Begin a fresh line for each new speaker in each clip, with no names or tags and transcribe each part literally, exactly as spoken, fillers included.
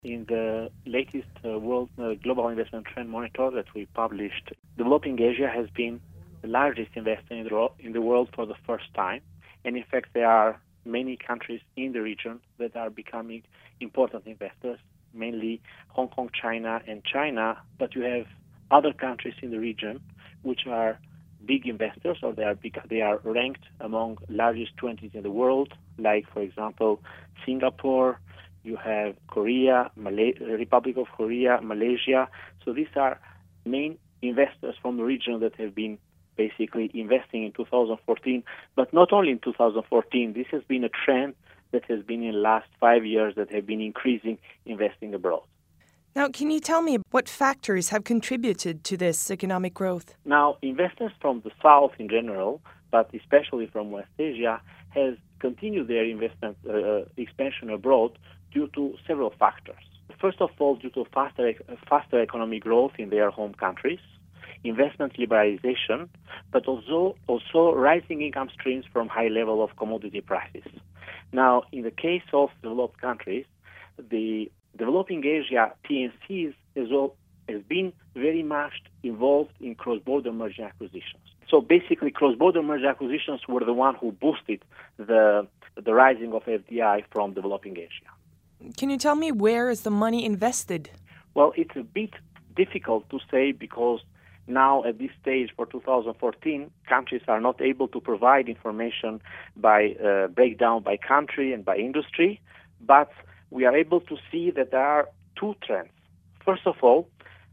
In the latest uh, World uh, Global Investment Trend Monitor that we published, developing Asia has been the largest investor in the, ro- in the world for the first time. And in fact, there are many countries in the region that are becoming important investors, mainly Hong Kong, China, and China. But you have other countries in the region which are big investors, or they are big, they are ranked among largest twenties in the world, like, for example, Singapore. You have Korea, Malay- Republic of Korea, Malaysia. So these are main investors from the region that have been basically investing in two thousand fourteen. But not only in two thousand fourteen, this has been a trend that has been in the last five years that have been increasing investing abroad.
Now, can you tell me what factors have contributed to this economic growth?
Now, investors from the South in general, but especially from West Asia, has continued their investment uh, expansion abroad due to several factors. First of all, due to faster, faster economic growth in their home countries, investment liberalization, but also, also rising income streams from high level of commodity prices. Now, in the case of developed countries, the developing Asia T N Cs has, all, has been very much involved in cross-border merger acquisitions. So basically, cross-border merger acquisitions were the one who boosted the, the rising of F D I from developing Asia.
Can you tell me where is the money invested?
Well, it's a bit difficult to say because now at this stage for two thousand fourteen, countries are not able to provide information by uh, breakdown by country and by industry, but we are able to see that there are two trends. First of all,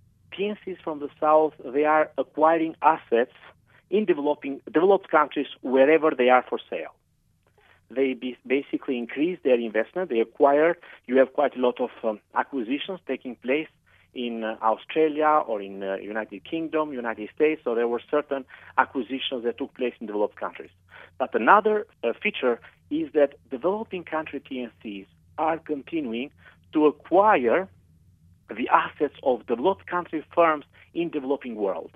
T N Cs from the South, they are acquiring assets in developing developed countries wherever they are for sale. They be basically increase their investment. They acquire, you have quite a lot of um, acquisitions taking place in uh, Australia or in uh, United Kingdom, United States, so there were certain acquisitions that took place in developed countries. But another uh, feature is that developing country T N Cs are continuing to acquire the assets of developed country firms in developing world.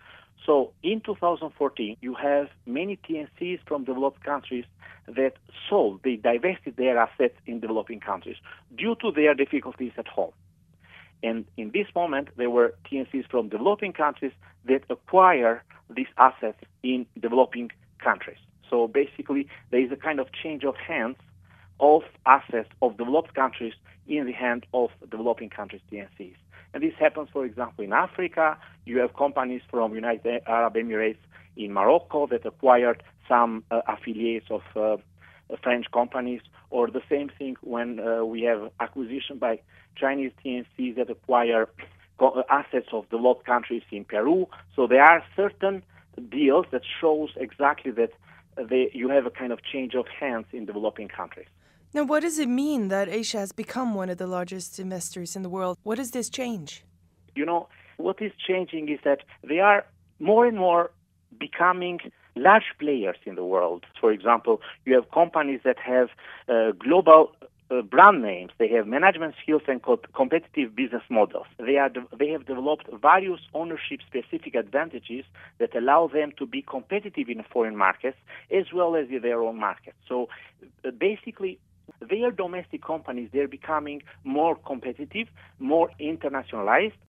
So in two thousand fourteen, you have many T N Cs from developed countries that sold, they divested their assets in developing countries due to their difficulties at home. And in this moment, there were T N Cs from developing countries that acquire these assets in developing countries. So basically, there is a kind of change of hands of assets of developed countries in the hand of developing countries T N Cs. And this happens, for example, in Africa. You have companies from United Arab Emirates in Morocco that acquired some uh, affiliates of uh, French companies, or the same thing when uh, we have acquisition by Chinese T N Cs that acquire co- assets of developed countries in Peru. So there are certain deals that shows exactly that they, you have a kind of change of hands in developing countries.
Now, what does it mean that Asia has become one of the largest investors in the world? What does this change?
You know, what is changing is that they are more and more becoming large players in the world. For example, you have companies that have uh, global uh, brand names. They have management skills and co- competitive business models. They are de- they have developed various ownership-specific advantages that allow them to be competitive in foreign markets as well as in their own markets. So uh, basically, their domestic companies, they're becoming more competitive, more internationalized,